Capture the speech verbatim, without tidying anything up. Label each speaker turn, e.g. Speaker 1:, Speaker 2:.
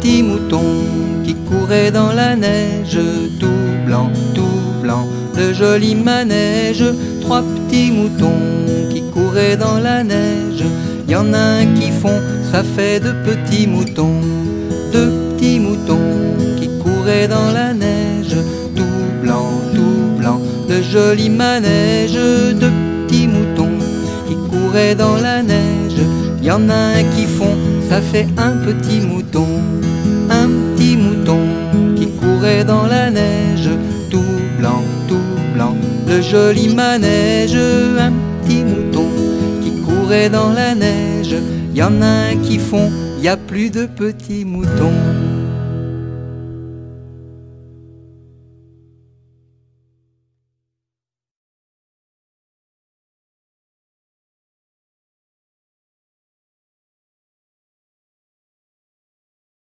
Speaker 1: petits moutons qui couraient dans la neige, tout blanc, tout blanc, de joli manège. Trois petits moutons qui couraient dans la neige, y en a un qui fond, ça fait de petits moutons. Deux petits moutons qui couraient dans la neige, tout blanc, tout blanc, de joli manège. Deux petits moutons qui couraient dans la neige, y en a un qui fond, ça fait un petit mouton. Un petit mouton qui courait dans la neige, tout blanc, tout blanc, de joli manège. Un petit mouton qui courait dans la neige, y en a un qui fond, y a plus de petits moutons.